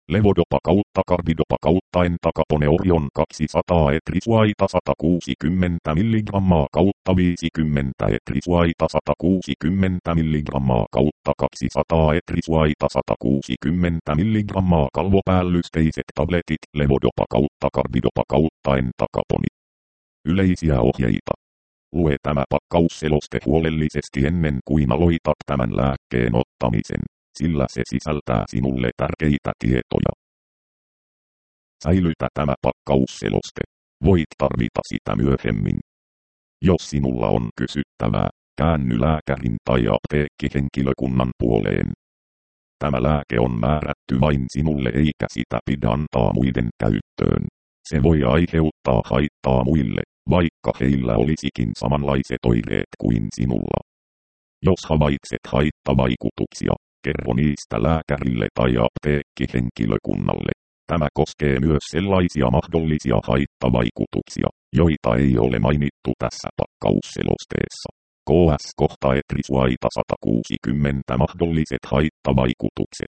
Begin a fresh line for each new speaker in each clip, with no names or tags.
Levodopa kautta carbidopa kautta entacapone Orion 200 etrisuaita 160 mg kautta 50 etrisuaita 160 mg kautta 200 etrisuaita 160 mg kalvopäällysteiset tabletit Levodopa kautta carbidopa kautta entacapone. Yleisiä ohjeita. Lue tämä pakkausseloste huolellisesti ennen kuin aloitat tämän lääkkeen ottamisen, sillä se sisältää sinulle tärkeitä tietoja. Säilytä tämä pakkausseloste. Voit tarvita sitä myöhemmin. Jos sinulla on kysyttävää, käänny lääkärin tai apteekkihenkilökunnan puoleen. Tämä lääke on määrätty vain sinulle eikä sitä pidä antaa muiden käyttöön. Se voi aiheuttaa haittaa muille, vaikka heillä olisikin samanlaiset oireet kuin sinulla. Jos havaitset haittavaikutuksia, kerro niistä lääkärille tai apteekkihenkilökunnalle. Tämä koskee myös sellaisia mahdollisia haittavaikutuksia, joita ei ole mainittu tässä pakkausselosteessa. KS kohta etrisuaita 160 mahdolliset haittavaikutukset.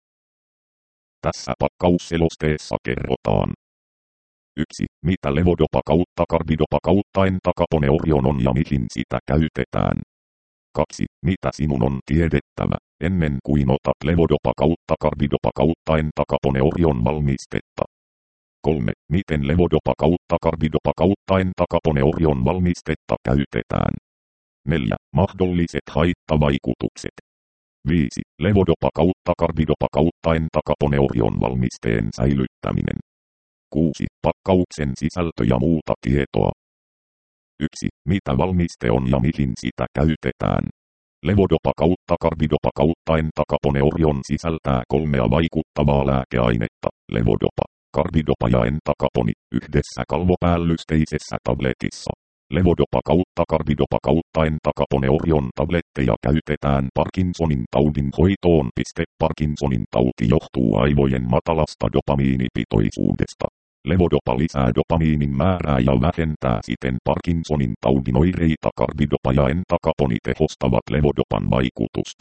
Tässä pakkausselosteessa kerrotaan. 1. Mitä levodopa kautta carbidopa kautta entacapone Orion on ja mihin sitä käytetään. 2. Mitä sinun on tiedettävä, ennen kuin otat levodopa kautta carbidopa kautta entacapone Orion valmistetta. 3. Miten levodopa kautta carbidopa kautta entacapone Orion valmistetta käytetään. 4. Mahdolliset haittavaikutukset. 5. Levodopa kautta carbidopa kautta entacapone Orion valmisteen säilyttäminen. 6. Pakkauksen sisältö ja muuta tietoa. 1. Mitä valmiste on ja mihin sitä käytetään. Levodopa kautta carbidopa kautta entacapone Orion sisältää 3 vaikuttavaa lääkeainetta, levodopa, carbidopa ja entacapone, yhdessä kalvopäällysteisessä tabletissa. Levodopa kautta carbidopa kautta entacapone Orion tabletteja käytetään Parkinsonin taudin hoitoon. Parkinsonin tauti johtuu aivojen matalasta dopamiinipitoisuudesta. Levodopa lisää dopamiinin määrää ja vähentää siten Parkinsonin taudin oireita. Carbidopa ja entacapone tehostavat levodopan vaikutusta.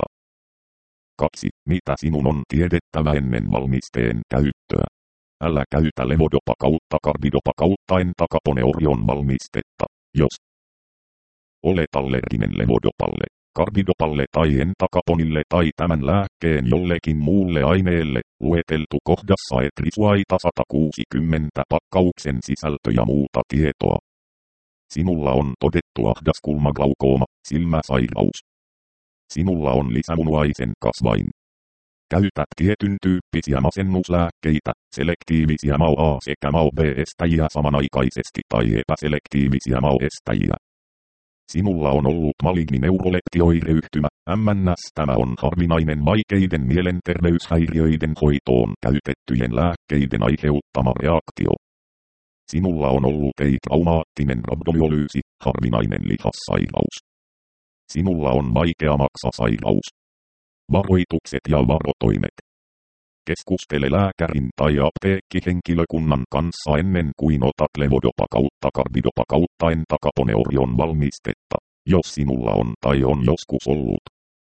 2. Mitä sinun on tiedettävä ennen valmisteen käyttöä? Älä käytä levodopa kautta carbidopa kautta entacapone Orion valmistetta, jos olet allerginen levodopalle, carbidopalle tai entacaponille tai tämän lääkkeen jollekin muulle aineelle, lueteltu kohdassa etrisuaita 160 pakkauksen sisältö ja muuta tietoa. Sinulla on todettu ahdaskulmaglaukoma, silmäsairaus. Sinulla on lisämunuaisen kasvain. Käytät tietyn tyyppisiä masennuslääkkeitä, selektiivisiä MAO-A sekä MAO-B-estäjiä samanaikaisesti tai epäselektiivisiä MAO-estäjiä. Sinulla on ollut maligni neuroleptioireyhtymä, MNS. Tämä on harvinainen vaikeiden mielenterveyshäiriöiden hoitoon käytettyjen lääkkeiden aiheuttama reaktio. Sinulla on ollut ei-traumaattinen rabdomyolyysi, harvinainen lihassairaus. Sinulla on vaikea maksasairaus. Varoitukset ja varotoimet. Keskustele lääkärin tai apteekkihenkilökunnan kanssa ennen kuin otat levodopa kautta carbidopa kautta entacapone Orion valmistetta, jos sinulla on tai on joskus ollut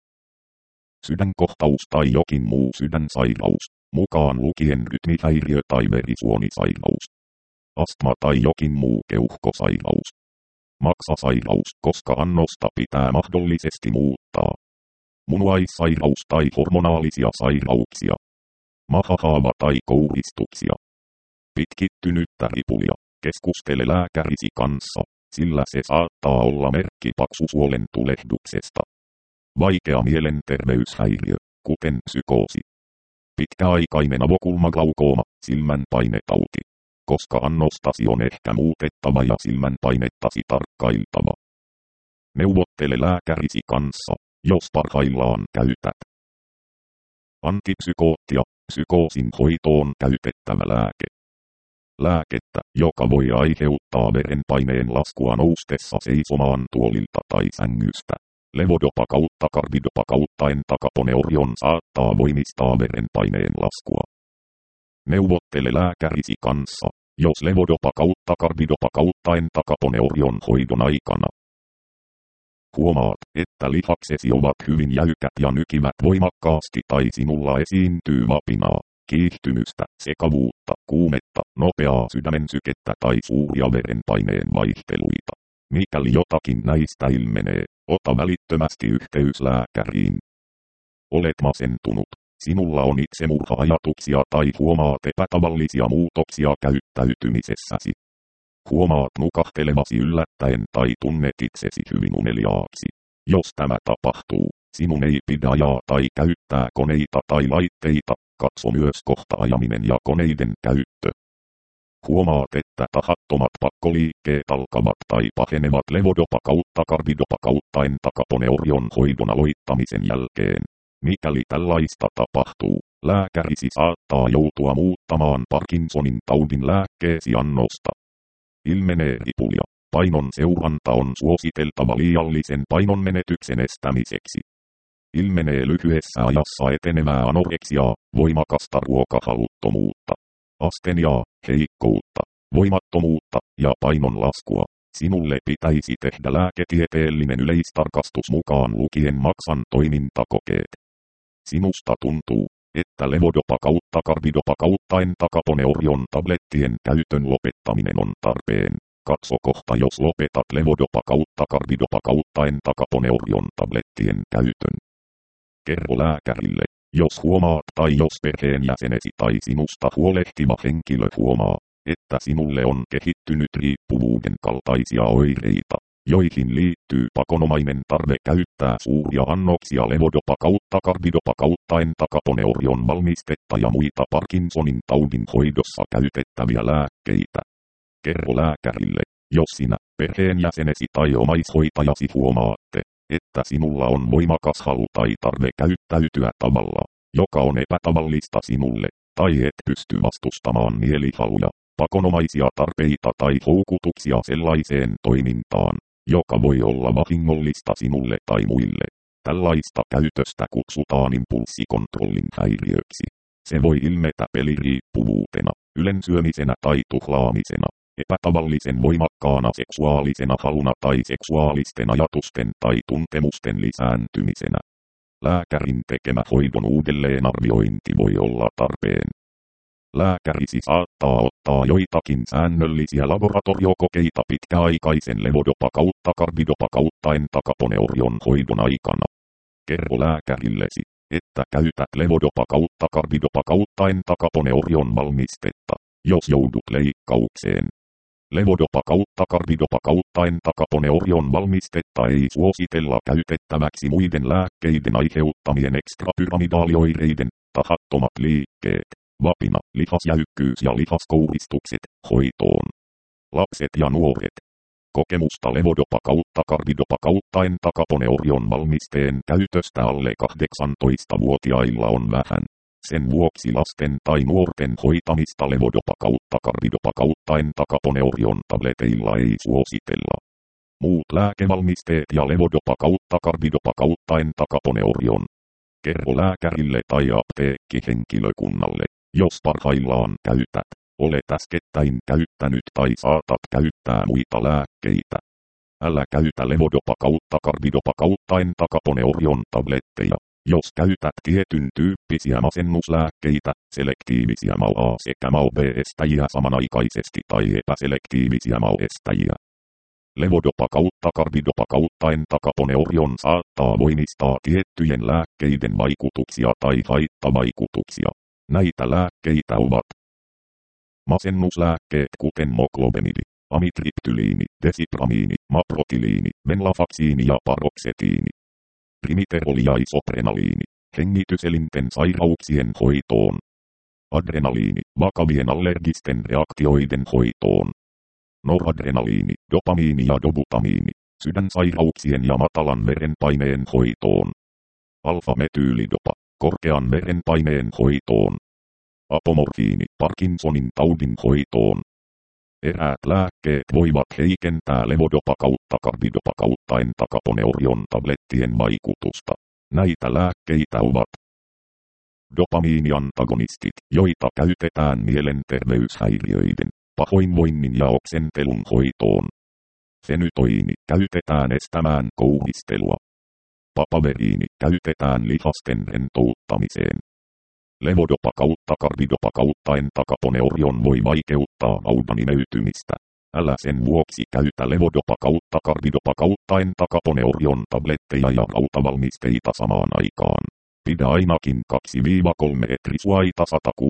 sydänkohtaus tai jokin muu sydänsairaus, mukaan lukien rytmihäiriö tai verisuonisairaus, astma tai jokin muu keuhkosairaus, maksasairaus, koska annosta pitää mahdollisesti muuttaa, munuaissairaus tai hormonaalisia sairauksia, mahahaava tai kouristuksia, pitkittynyttä ripulia. Keskustele lääkärisi kanssa, sillä se saattaa olla merkki paksusuolen tulehduksesta. Vaikea mielenterveyshäiriö, kuten psykoosi. Pitkäaikainen avokulmaglaukoma, silmänpainetauti. Koska annostasi on ehkä muutettava ja silmänpainettasi tarkkailtava. Neuvottele lääkärisi kanssa, jos parhaillaan käytät antipsykoottia, psykoosin hoitoon käytettävä lääke. Lääkettä, joka voi aiheuttaa verenpaineen laskua noustessa seisomaan tuolilta tai sängystä. Levodopa kautta carbidopa kautta entacapone Orion saattaa voimistaa verenpaineen laskua. Neuvottele lääkärisi kanssa, jos levodopa kautta carbidopa kautta entacapone Orion hoidon aikana huomaat, että lihaksesi ovat hyvin jäykät ja nykivät voimakkaasti tai sinulla esiintyy vapinaa. kiihtymystä, sekavuutta, kuumetta, nopeaa sydämensykettä tai suuria verenpaineen vaihteluita. Mikäli jotakin näistä ilmenee, ota välittömästi yhteys lääkäriin. Olet masentunut. Sinulla on itsemurha-ajatuksia tai huomaat epätavallisia muutoksia käyttäytymisessäsi. Huomaat nukahtelevasi yllättäen tai tunnet itsesi hyvin uneliaaksi. Jos tämä tapahtuu, sinun ei pidä ajaa tai käyttää koneita tai laitteita, katso myös kohta ajaminen ja koneiden käyttö. Huomaat, että tahattomat pakkoliikkeet alkavat tai pahenevat levodopa kautta karbidopa kautta entakaponeorion hoidon aloittamisen jälkeen. Mikäli tällaista tapahtuu, lääkärisi saattaa joutua muuttamaan Parkinsonin taudin lääkkeesi annosta. Ilmenee ripulia. Painon seuranta on suositeltava liiallisen painonmenetyksen estämiseksi. Ilmenee lyhyessä ajassa etenevää anoreksiaa, voimakasta ruokahaluttomuutta, asteniaa, heikkoutta, voimattomuutta ja painon laskua. Sinulle pitäisi tehdä lääketieteellinen yleistarkastus mukaan lukien maksan toimintakokeet. Sinusta tuntuu, että levodopa kautta karbidopa kautta entakaponeorion tablettien käytön lopettaminen on tarpeen. Katso kohta, jos lopetat levodopa kautta karbidopa kautta entakaponeorion tablettien käytön. Kerro lääkärille, jos huomaat tai jos perheenjäsenesi tai sinusta huolehtiva henkilö huomaa, että sinulle on kehittynyt riippuvuuden kaltaisia oireita, joihin liittyy pakonomainen tarve käyttää suuria annoksia levodopa kautta karbidopa kautta entakaponeorion valmistetta ja muita Parkinsonin taudin hoidossa käytettäviä lääkkeitä. Kerro lääkärille, jos sinä, perheenjäsenesi tai omaishoitajasi huomaatte, että sinulla on voimakas halu tai tarve käyttäytyä tavalla, joka on epätavallista sinulle, tai et pysty vastustamaan mielihaluja, pakonomaisia tarpeita tai houkutuksia sellaiseen toimintaan, joka voi olla vahingollista sinulle tai muille. Tällaista käytöstä kutsutaan impulssikontrollin häiriöksi. Se voi ilmetä peliriippuvuutena, ylensyömisenä tai tuhlaamisena, epätavallisen voimakkaana seksuaalisena haluna tai seksuaalisten ajatusten tai tuntemusten lisääntymisenä. Lääkärin tekemä hoidon uudelleenarviointi voi olla tarpeen. Lääkärisi saattaa ottaa joitakin säännöllisiä laboratoriokokeita pitkäaikaisen levodopa kautta karbidopa kautta entakaponeorion hoidon aikana. Kerro lääkärillesi, että käytät levodopa kautta karbidopa kautta entakaponeorion valmistetta, jos joudut leikkaukseen. Levodopa kautta karbidopa kautta entakaponeorion valmistetta ei suositella käytettäväksi muiden lääkkeiden aiheuttamien ekstrapyramidaalioireiden, tahattomat liikkeet, vapina, lihasjäykkyys ja lihaskouristukset, hoitoon. Lapset ja nuoret. Kokemusta levodopa kautta karbidopa kautta entakaponeorion valmisteen käytöstä alle 18-vuotiailla on vähän. Sen vuoksi lasten tai nuorten hoitamista levodopa kautta karbidopa kautta entakaponeorion tableteilla ei suositella. Muut lääkevalmisteet ja levodopa kautta karbidopa kautta entakaponeorion. Kerro lääkärille tai apteekkihenkilökunnalle, jos parhaillaan käytät, olet äskettäin käyttänyt tai saatat käyttää muita lääkkeitä. Älä käytä levodopa kautta karbidopa kautta entakaponeorion tabletteja. Jos käytät tietyn tyyppisiä masennuslääkkeitä, selektiivisiä MAO-A sekä MAO-B-estäjiä samanaikaisesti tai epäselektiivisiä MAO-estäjiä. Levodopa kautta karbidopa kautta entakaponeorion saattaa voimistaa tiettyjen lääkkeiden vaikutuksia tai haittavaikutuksia. Näitä lääkkeitä ovat masennuslääkkeet kuten moklobemidi, amitriptyliini, desipramiini, maprotiliini, venlafaksiini ja paroksetiini. Primiteroli ja isoprenaliini, hengityselinten sairauksien hoitoon. Adrenaliini, vakavien allergisten reaktioiden hoitoon. Noradrenaliini, dopamiini ja dobutamiini, sydänsairauksien ja matalan verenpaineen hoitoon. Alfa-metyylidopa, korkean verenpaineen hoitoon. Apomorfiini, Parkinsonin taudin hoitoon. Eräät lääkkeet voivat heikentää levodopa kautta karbidopa kautta entakaponeorion tablettien vaikutusta. Näitä lääkkeitä ovat dopamiiniantagonistit, joita käytetään mielenterveyshäiriöiden, pahoinvoinnin ja oksentelun hoitoon. Fenytoiini käytetään estämään kouhistelua. Papaveriini käytetään lihasten rentouttamiseen. Levodopa kautta carbidopa kautta entacapone-orion voi vaikeuttaa naudan imeytymistä. Älä sen vuoksi käytä levodopa kautta carbidopa kautta entacapone-orion tabletteja ja rautavalmisteita samaan aikaan. Pidä ainakin 2-3 etrisuaita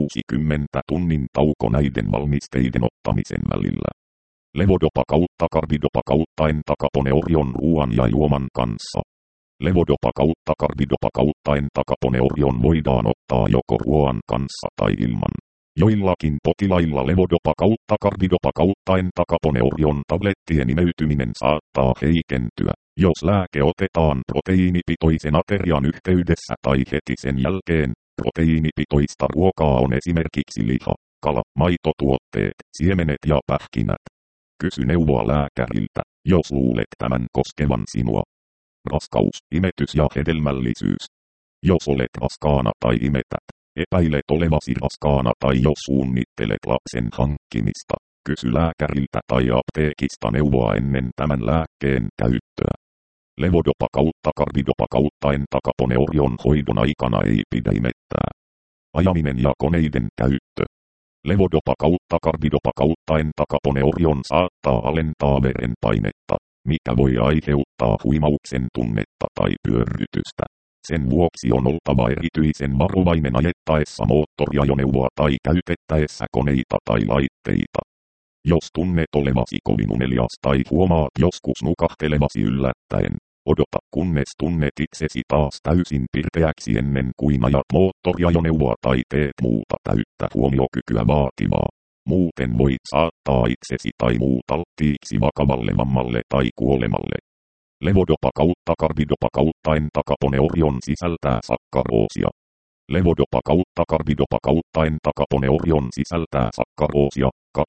160 tunnin tauko näiden valmisteiden ottamisen välillä. Levodopa kautta carbidopa kautta entacapone-orion ruoan ja juoman kanssa. Levodopa kautta carbidopa kautta entacapone-orion voidaan ottaa joko ruoan kanssa tai ilman. Joillakin potilailla levodopa kautta carbidopa kautta entacapone-orion tablettien imeytyminen saattaa heikentyä, jos lääke otetaan proteiinipitoisen aterian yhteydessä tai heti sen jälkeen. Proteiinipitoista ruokaa on esimerkiksi liha, kala, maitotuotteet, siemenet ja pähkinät. Kysy neuvoa lääkäriltä, jos luulet tämän koskevan sinua. Raskaus, imetys ja hedelmällisyys. Jos olet raskaana tai imetät, epäilet olevasi raskaana tai jos suunnittelet lapsen hankkimista, kysy lääkäriltä tai apteekista neuvoa ennen tämän lääkkeen käyttöä. Levodopa kautta carbidopa kautta entacapone-orion hoidon aikana ei pidä imettää. Ajaminen ja koneiden käyttö. Levodopa kautta carbidopa kautta entacapone-orion saattaa alentaa verenpainetta, mikä voi aiheuttaa huimauksen tunnetta tai pyörrytystä. Sen vuoksi on oltava erityisen varovainen ajettaessa moottoriajoneuvoa tai käytettäessä koneita tai laitteita. Jos tunnet olevasi kovin unelias tai huomaat joskus nukahtelevasi yllättäen, odota kunnes tunnet itsesi taas täysin pirteäksi ennen kuin ajat moottoriajoneuvoa tai teet muuta täyttä huomiokykyä vaativaa. Muuten voit saattaa itsesi tai muut alttiiksi vakavalle vammalle tai kuolemalle. Levodopa kautta carbidopa kautta entacapone-orion sisältää sakkaroosia. Levodopa kautta carbidopa kautta entacapone-orion sisältää sakkaroosia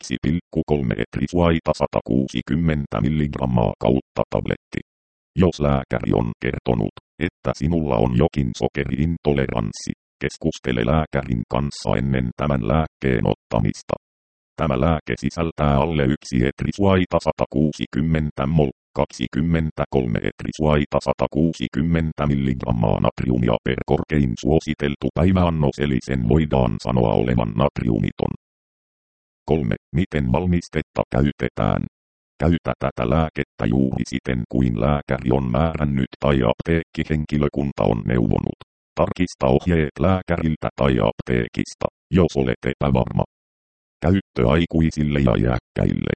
2,3 etrisuaita 160 mg kautta tabletti. Jos lääkäri on kertonut, että sinulla on jokin sokeriintoleranssi, keskustele lääkärin kanssa ennen tämän lääkkeen ottamista. Tämä lääke sisältää alle 1 etrisuaita 160 mol, 23 etrisuaita 160 mg natriumia per korkein suositeltu päiväannos eli sen voidaan sanoa olevan natriumiton. 3. Miten valmistetta käytetään? Käytä tätä lääkettä juuri siten kuin lääkäri on määrännyt tai apteekkihenkilökunta on neuvonut. Tarkista ohjeet lääkäriltä tai apteekista, jos olet epävarma. Käyttö aikuisille ja iäkkäille.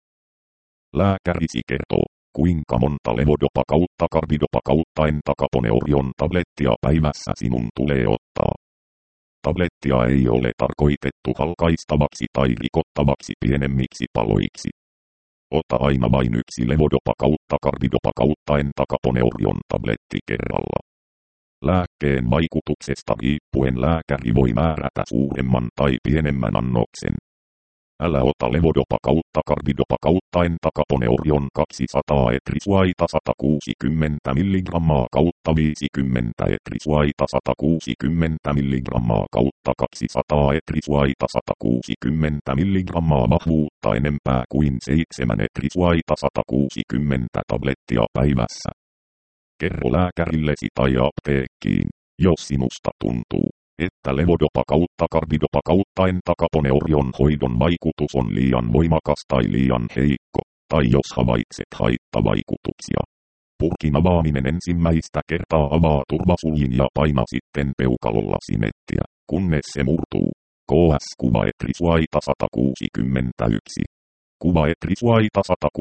Lääkärisi kertoo, kuinka monta levodopa kautta carbidopa kautta entacapone-orion tablettia päivässä sinun tulee ottaa. Tablettia ei ole tarkoitettu halkaistavaksi tai rikottavaksi pienemmiksi paloiksi. Ota aina vain 1 levodopa kautta carbidopa kautta entacapone-orion tabletti kerralla. Lääkkeen vaikutuksesta riippuen lääkäri voi määrätä suuremman tai pienemmän annoksen. Älä ota levodopa kautta carbidopa kautta entacapone-orion 200 etrisuaita 160 mg kautta 50 etrisuaita 160 mg kautta 200 etrisuaita 160 mg vahvuutta enempää kuin 7 etrisuaita 160 tablettia päivässä. Kerro lääkärillesi tai apteekkiin, jos sinusta tuntuu, että levodopa kautta carbidopa kautta entacapone-orion hoidon vaikutus on liian voimakas tai liian heikko, tai jos havaitset haittavaikutuksia. Purkin avaaminen ensimmäistä kertaa avaa turvasuljin ja paina sitten peukalolla sinettiä, kunnes se murtuu. KS-kuva etrisuaita 161. Kuva etrisuaita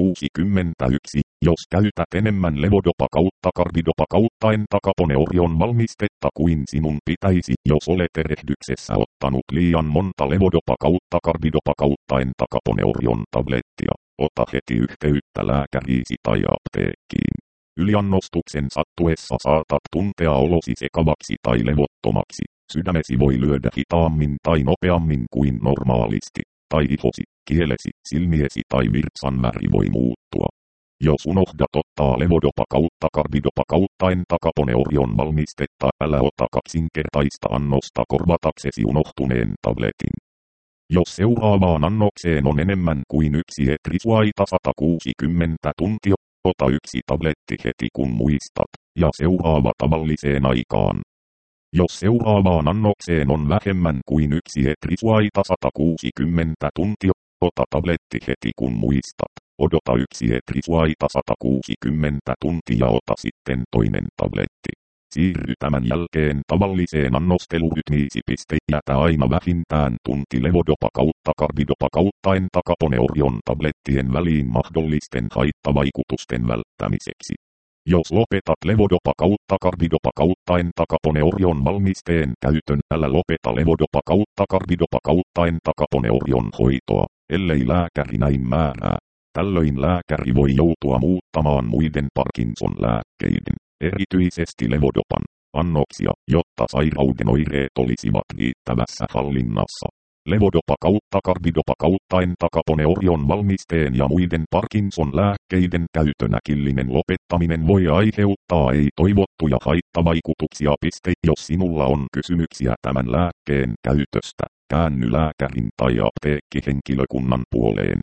161, jos käytät enemmän levodopa kautta carbidopa kautta entacapone-orion valmistetta kuin sinun pitäisi, jos olet erehdyksessä ottanut liian monta levodopa kautta carbidopa kautta entacapone-orion tablettia, ota heti yhteyttä lääkäriisi tai apteekkiin. Yliannostuksen sattuessa saatat tuntea olosi sekavaksi tai levottomaksi, sydämesi voi lyödä hitaammin tai nopeammin kuin normaalisti, tai ihosi, kielesi, silmiesi tai virtsan väri voi muuttua. Jos unohdat ottaa levodopa kautta carbidopa kautta entacapone-orion valmistetta, älä ota kaksinkertaista annosta korvataksesi unohtuneen tabletin. Jos seuraavaan annokseen on enemmän kuin 1 etrisuaita 160 tuntia, ota 1 tabletti heti kun muistat, ja seuraava tavalliseen aikaan. Jos seuraavaan annokseen on vähemmän kuin 1 etrisuaita 160 tuntia, ota tabletti heti kun muistat. Odota 1 etrisuaita 160 tuntia ja ota sitten toinen tabletti. Siirry tämän jälkeen tavalliseen annostelurytmiisi. Jätä aina vähintään tunti levodopa kautta karbidopa kautta entakaponeorion tablettien väliin mahdollisten haittavaikutusten välttämiseksi. Jos lopetat levodopa kautta karbidopa kautta entakaponeorion valmisteen käytön, älä lopeta levodopa kautta karbidopa kautta entakaponeorion hoitoa, ellei lääkäri näin määrää. Tällöin lääkäri voi joutua muuttamaan muiden Parkinson-lääkkeiden, erityisesti levodopan, annoksia, jotta sairauden oireet olisivat riittävässä hallinnassa. Levodopa kautta karbidopa kautta entakaponeorion valmisteen ja muiden Parkinson-lääkkeiden käytön äkillinen lopettaminen voi aiheuttaa ei-toivottuja haittavaikutuksia. Jos sinulla on kysymyksiä tämän lääkkeen käytöstä, käänny lääkärin tai apteekkihenkilökunnan puoleen.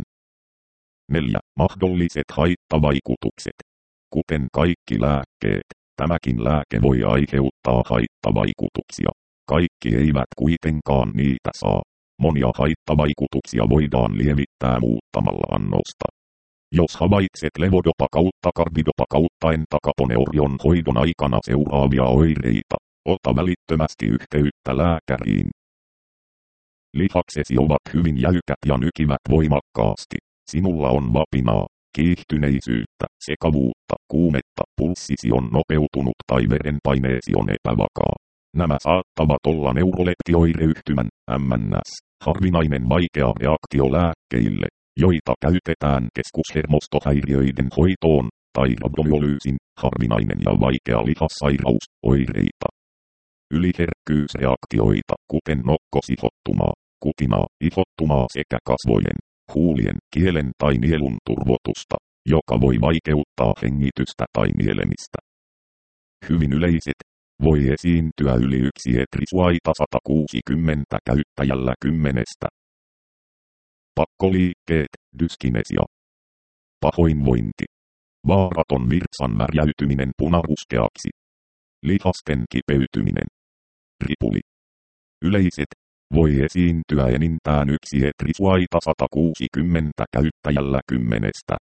4. Mahdolliset haittavaikutukset. Kuten kaikki lääkkeet, tämäkin lääke voi aiheuttaa haittavaikutuksia. Kaikki eivät kuitenkaan niitä saa. Monia haittavaikutuksia voidaan lievittää muuttamalla annosta. Jos havaitset levodopa kautta karbidopa kautta entakaponeorion hoidon aikana seuraavia oireita, ota välittömästi yhteyttä lääkäriin. Lihaksesi ovat hyvin jäykät ja nykivät voimakkaasti. Sinulla on vapinaa, kiihtyneisyyttä, sekavuutta, kuumetta, pulssisi on nopeutunut tai verenpaineesi on epävakaa. Nämä saattavat olla neuroleptioireyhtymän, MNS, harvinainen vaikea reaktio lääkkeille, joita käytetään keskushermostohäiriöiden hoitoon, tai rabdomyolyysin, harvinainen ja vaikea lihassairaus, oireita. Yliherkkyysreaktioita, kuten nokkosihottumaa, kutinaa, ihottumaa sekä kasvojen, huulien, kielen tai nielun turvotusta, joka voi vaikeuttaa hengitystä tai nielemistä. Hyvin yleiset, voi esiintyä yli 1 etrisuaita 160 käyttäjällä 10. Pakkoliikkeet, dyskinesia. Pahoinvointi. Vaaraton virtsan värjäytyminen punaruskeaksi. Lihasten kipeytyminen. Ripuli. Yleiset, voi esiintyä enintään 1 etrisuaita 160 käyttäjällä 10.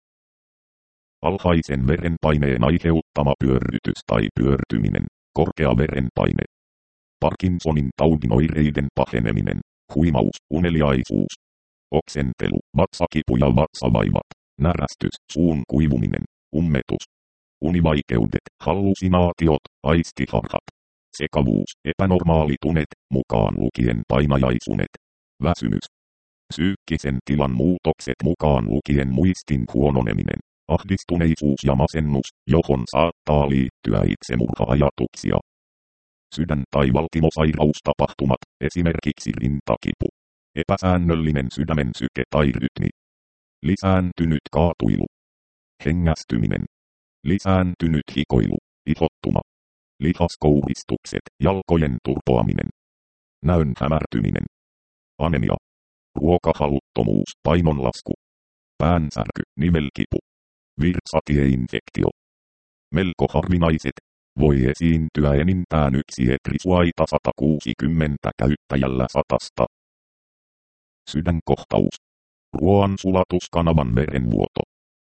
Alhaisen verenpaineen aiheuttama pyörrytys tai pyörtyminen, korkea verenpaine. Parkinsonin taudin oireiden paheneminen, huimaus, uneliaisuus. Oksentelu, vatsakipu ja vatsavaivat, närästys, suun kuivuminen, ummetus. Univaikeudet, hallusinaatiot, aistiharhat. Sekavuus, epänormaalitunet, mukaan lukien painajaisunet. Väsymys. Psyykkisen tilan muutokset mukaan lukien muistin huononeminen. Ahdistuneisuus ja masennus, johon saattaa liittyä itsemurha-ajatuksia. Sydän- tai valtimosairaustapahtumat, esimerkiksi rintakipu. Epäsäännöllinen sydämen syke tai rytmi. Lisääntynyt kaatuilu. Hengästyminen. Lisääntynyt hikoilu, ihottuma. Lihaskouristukset, jalkojen turpoaminen. Näön hämärtyminen. Anemia. Ruokahaluttomuus, painonlasku. Päänsärky, nivelkipu. Virtsatieinfektio. Melko harvinaiset, voi esiintyä enintään 1 etrisuaita 160 käyttäjällä 100. Sydänkohtaus. Ruoansulatuskanavan verenvuoto.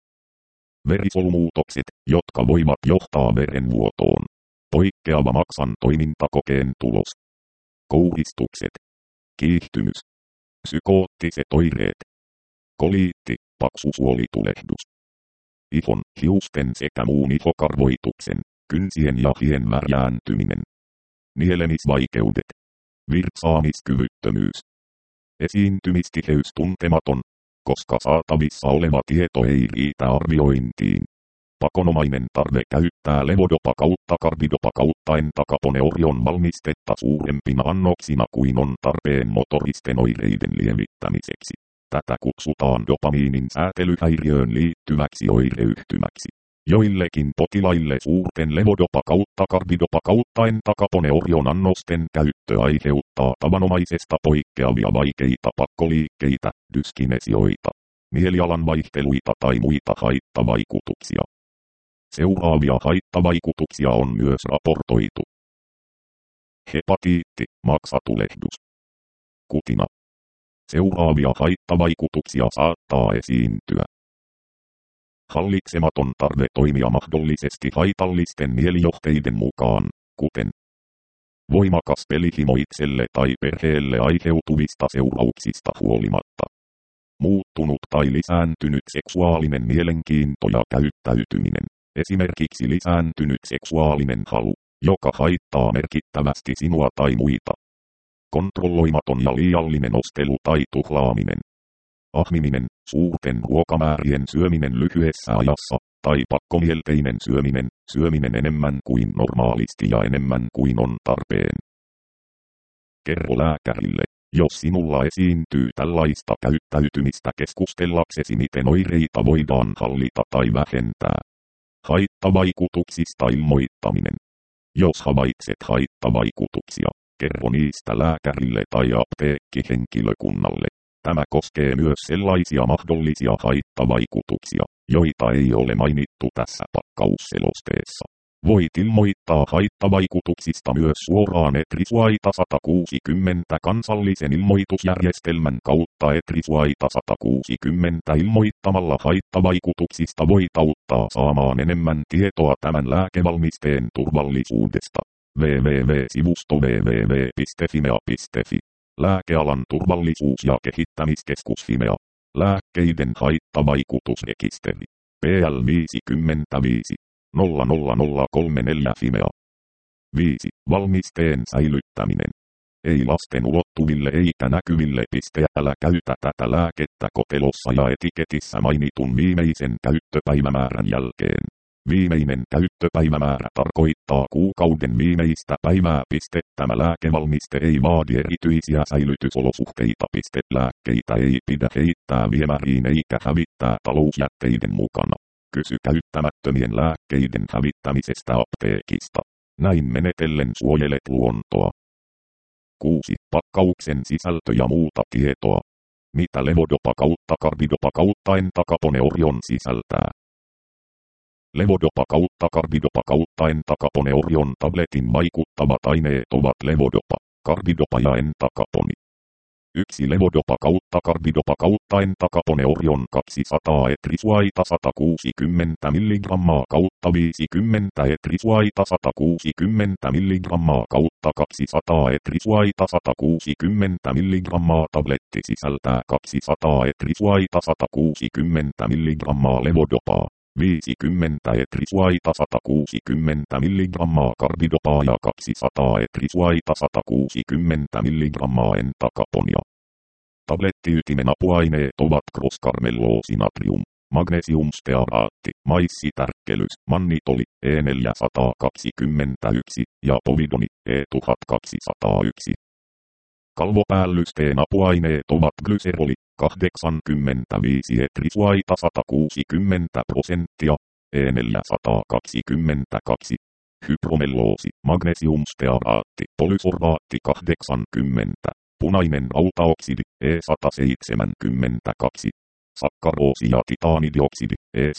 Verisolumuutokset, jotka voivat johtaa verenvuotoon. Poikkeava maksan toimintakokeen tulos. Kouristukset. Kiihtymys. Psykoottiset oireet. Koliitti, paksusuolitulehdus. Ihon, hiusten sekä muun ihokarvoituksen, kynsien ja hien värjääntyminen. Nielemisvaikeudet. Virtsaamiskyvyttömyys. Esiintymistiheys tuntematon, koska saatavissa oleva tieto ei riitä arviointiin. Pakonomainen tarve käyttää levodopa kautta karbidopa kautta entakaponeorion valmistetta suurempina annoksina kuin on tarpeen motoristen oireiden lievittämiseksi. Tätä kutsutaan dopamiinin säätelyhäiriöön liittyväksi oireyhtymäksi. Joillekin potilaille suurten levodopa kautta karbidopa kautta entakaponeorion annosten käyttö aiheuttaa tavanomaisesta poikkeavia vaikeita pakkoliikkeitä, dyskinesioita, mielialan vaihteluita tai muita haittavaikutuksia. Seuraavia haittavaikutuksia on myös raportoitu. Hepatiitti, maksatulehdus. Kutina. Seuraavia haittavaikutuksia saattaa esiintyä. Hallitsematon tarve toimia mahdollisesti haitallisten mielijohteiden mukaan, kuten voimakas pelihimo itselle tai perheelle aiheutuvista seurauksista huolimatta. Muuttunut tai lisääntynyt seksuaalinen mielenkiinto ja käyttäytyminen, esimerkiksi lisääntynyt seksuaalinen halu, joka haittaa merkittävästi sinua tai muita. Kontrolloimaton ja liiallinen ostelu tai tuhlaaminen. Ahmiminen, suurten ruokamäärien syöminen lyhyessä ajassa, tai pakkomielteinen syöminen enemmän kuin normaalisti ja enemmän kuin on tarpeen. Kerro lääkärille, jos sinulla esiintyy tällaista käyttäytymistä keskustellaksesi miten oireita voidaan hallita tai vähentää. Haittavaikutuksista ilmoittaminen. Jos havaitset haittavaikutuksia, kerro niistä lääkärille tai apteekkihenkilökunnalle. Tämä koskee myös sellaisia mahdollisia haittavaikutuksia, joita ei ole mainittu tässä pakkausselosteessa. Voit ilmoittaa haittavaikutuksista myös suoraan ETRISUAITA 160 kansallisen ilmoitusjärjestelmän kautta ETRISUAITA 160 ilmoittamalla haittavaikutuksista voit auttaa saamaan enemmän tietoa tämän lääkevalmisteen turvallisuudesta. www.sivusto www.fimea.fi. Lääkealan turvallisuus- ja kehittämiskeskus Fimea. Lääkkeiden haittavaikutusrekisteri. PL 55 00034 Fimea. 5. Valmisteen säilyttäminen. Ei lasten ulottuville eikä näkyville. Älä käytä tätä lääkettä kotelossa ja etiketissä mainitun viimeisen käyttöpäivämäärän jälkeen. Viimeinen käyttöpäivämäärä tarkoittaa kuukauden viimeistä päivää. Tämä lääkevalmiste ei vaadi erityisiä säilytysolosuhteita. Lääkkeitä ei pidä heittää viemäriin eikä hävittää talousjätteiden mukana. Kysy käyttämättömien lääkkeiden hävittämisestä apteekista. Näin menetellen suojelet luontoa. 6. Pakkauksen sisältö ja muuta tietoa. Mitä levodopa kautta carbidopa kautta entacapone Orion sisältää? Levodopa kautta carbidopa kautta entacapone Orion tabletin vaikuttavat aineet ovat levodopa, carbidopa ja entacapone. 1. Levodopa kautta carbidopa kautta entacapone Orion 200 ETRISUAITA 160 mg kautta 50 ETRISUAITA 160 mg kautta 200 ETRISUAITA 160 mg tabletti sisältää 200 ETRISUAITA 160 mg levodopaa. 50 ETRISUAITA 160 mg carbidopaa ja 200 ETRISUAITA 160 mg entakaponia. Tablettiytimen apuaineet ovat crosscarmelloosi-natrium, magnesiumstearaatti, maissitärkkelys, mannitoli, E421 ja povidoni, E1201. Kalvopäällysten apuaineet ovat glyseroli, 85 ETRISUAITA 160%, E422, hypromelloosi, magnesiumstearaatti, polysorbaatti 80, punainen rautaoksidi, E172, sakkaroosi ja titaanidioksidi,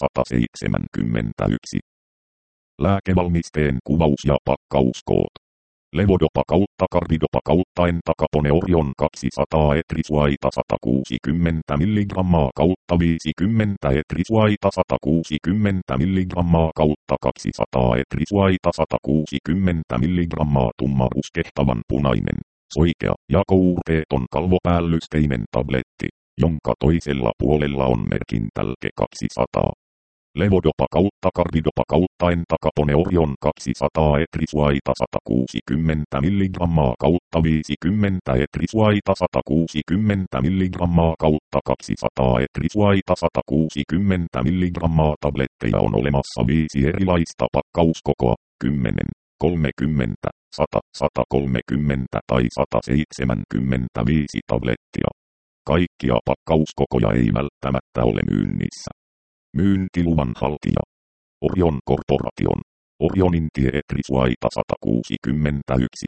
E171. Lääkevalmisteen kuvaus ja pakkauskoot. Levodopa kautta carbidopa kautta entacapone Orion 200 ETRISUAITA 160 mg kautta 50 ETRISUAITA 160 mg kautta 200 ETRISUAITA 160 mg tumma ruskehtavan punainen, soikea ja kouteeton kalvopäällysteinen tabletti, jonka toisella puolella on merkintälke 200. Levodopa kautta carbidopa kautta entacapone Orion 200 ETRISUAITA 160 mg kautta 50 ETRISUAITA 160 mg kautta 200 ETRISUAITA 160 mg tabletteja on olemassa 5 erilaista pakkauskokoa, 10, 30, 100, 130 tai 175 tablettia. Kaikkia pakkauskokoja ei välttämättä ole myynnissä. Myyntiluvan haltija. Orion Corporation. Orionin tie ETRISUAITA 161.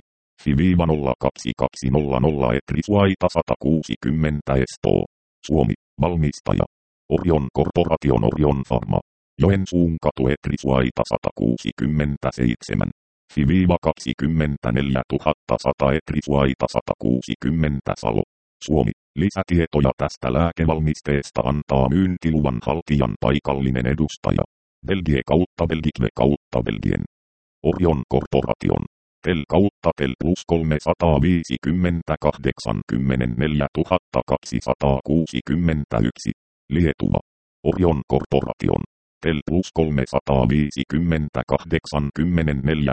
FI-02200 ETRISUAITA 160 Espoo. Suomi. Valmistaja. Orion Corporation Orion Pharma. Joensuun katu ETRISUAITA 167. Fi-24100 Etrisvaita 160 Salo. Suomi. Lisätietoja tästä lääkevalmisteesta antaa myyntiluvan haltijan paikallinen edustaja. Belgie kautta Belgique kautta Belgien. Orion Corporation. Tel kautta Tel plus 350 84 261. Lietuva. Orion Corporation. Tel plus 350 84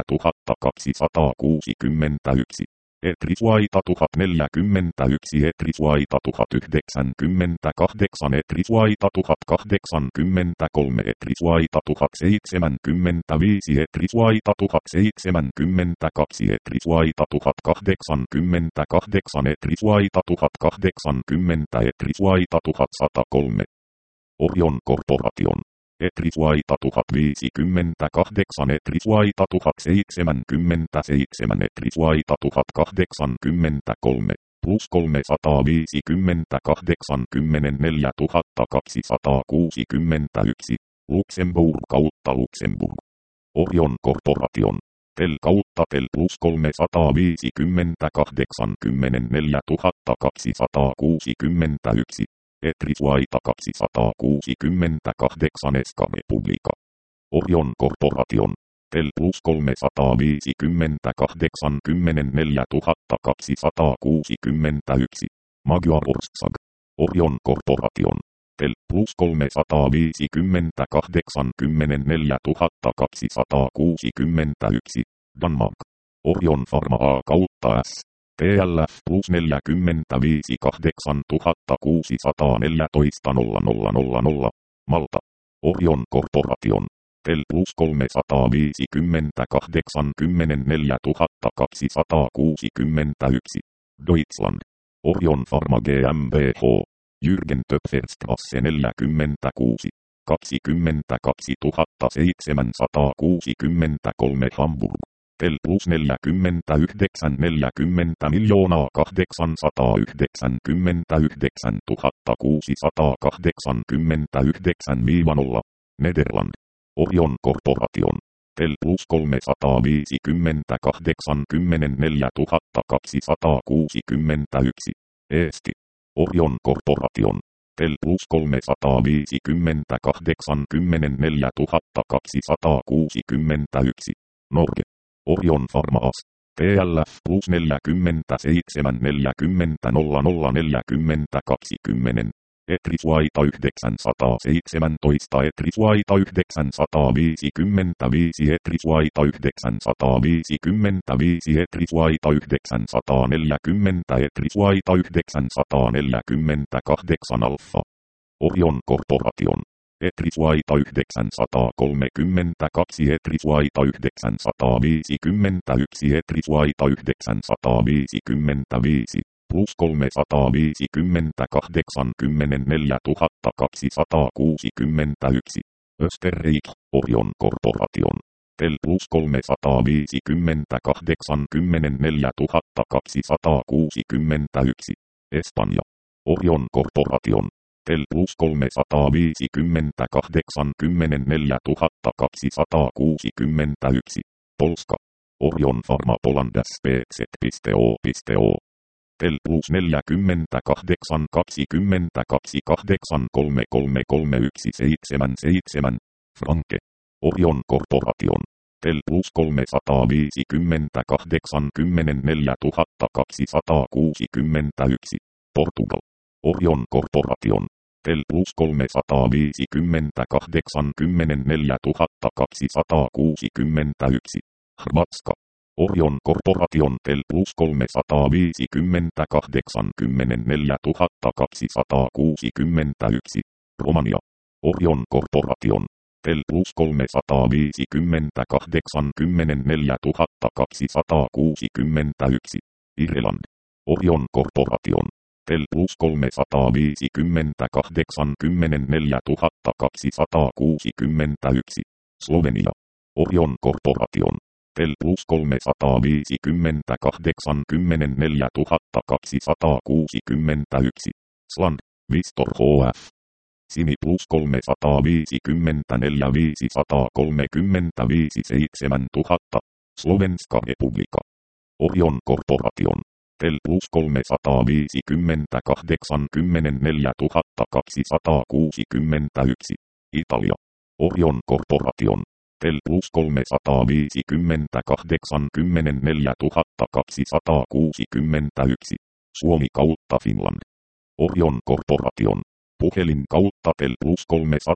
261. Etrisvaita 1041 Etrisvaita 1098 Etrisvaita 1083 Etrisvaita 1075 Etrisvaita 1072 Etrisvaita 1088 Etrisvaita 1080 Etrisvaita 1103. Orion Corporation. Etrisvaita 1058 Etrisvaita 1077 Etrisvaita 1083 plus 350 84 261 Luxemburg kautta Luxemburg. Orion Corporation. Tel kautta Tel plus 350 84 261 Etrisvaita 268 Eska Republika. Orion Corporation. Tel plus 350 84 261 Magyar Ország. Orion Corporation. Tel plus 350 84 261 Danmark. Orion Pharma A kautta S. TLF plus 45 8614 0000 Malta. Orion Corporation. Tel plus 350 84 261 Deutschland. Orion Pharma GmbH. Jürgen Töpferstrasse 46 22 763 Hamburg. Tel plus 49 40 899 689 0 Nederland. Orion Corporation. Tel plus 350 84 261 Eesti. Orion Corporation. Tel plus 350 84 261 Norge. Orion Pharma AS. TLF plus 47 40 00 40 20. Etrisvaita 917 Etrisvaita 955 Etrisvaita 955 Etrisvaita 940 Etrisvaita 948 Alfa. Orion Corporation. Etrisvaita 932 Etrisvaita 951 Etrisvaita 955 plus 350 84 261 Österreich. Orion Corporation. Tel plus 350 84 261 Espanja. Orion Corporation. Tel plus 350 84 261 Polska. Orion Pharma Poland SPZ.O. Tel plus 48 22 83 Franke. Orion Corporation. Tel plus 350 84 261 Portugal. Orion Corporation. Tel plus 350 84 261 Hrvatska. Orion Corporation. Tel plus 350 84 261 Romania. Orion Corporation. Tel plus 350 84 261 Irland. Orion Corporation. Tel plus 350 84 261 Slovenia. Orion Corporation. Tel plus 350 84 261 Sland. Vistor HF. Sini plus 350 4535 7000 Slovenska Republika. Orion Corporation. Tel plus 358 261. Italia. Orion Corporation. Tel plus 358 261. Suomi kautta Finland. Orion Corporation. Puhelin kautta Tel plus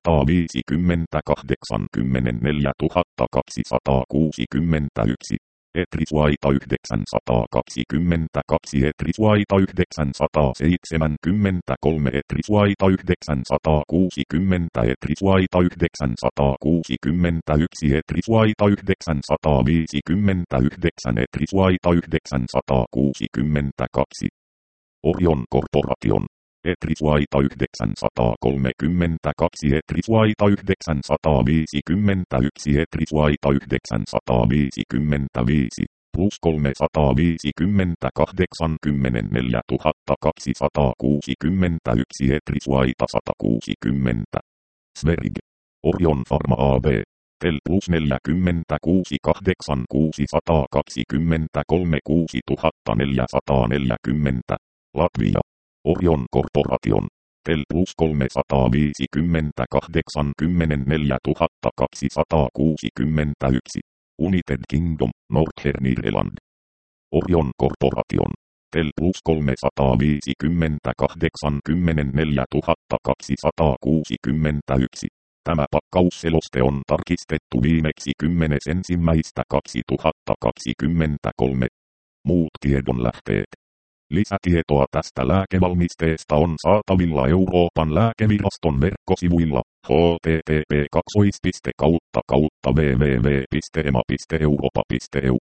358 261. Etrisvaita 922 Etrisvaita 973 Etrisvaita 960 Etrisvaita 961 Etrisvaita 959 Etrisvaita 962. Orion Corporation. Etrisvaita 932 Etrisvaita 951 Etrisvaita 955 plus 358 261 Etrisvaita 160. Sverig. Orion Pharma AB. Tel plus 46 8 623 Latvia. Orion Corporation. Tel plus 358 261. United Kingdom, Northern-Ireland. Orion Corporation. Tel plus 358 261. Tämä pakkausseloste on tarkistettu viimeksi 10.1.2023. Muut tiedonlähteet. Lisätietoa tästä lääkevalmisteesta on saatavilla Euroopan lääkeviraston verkkosivuilla http://www.ema.europa.eu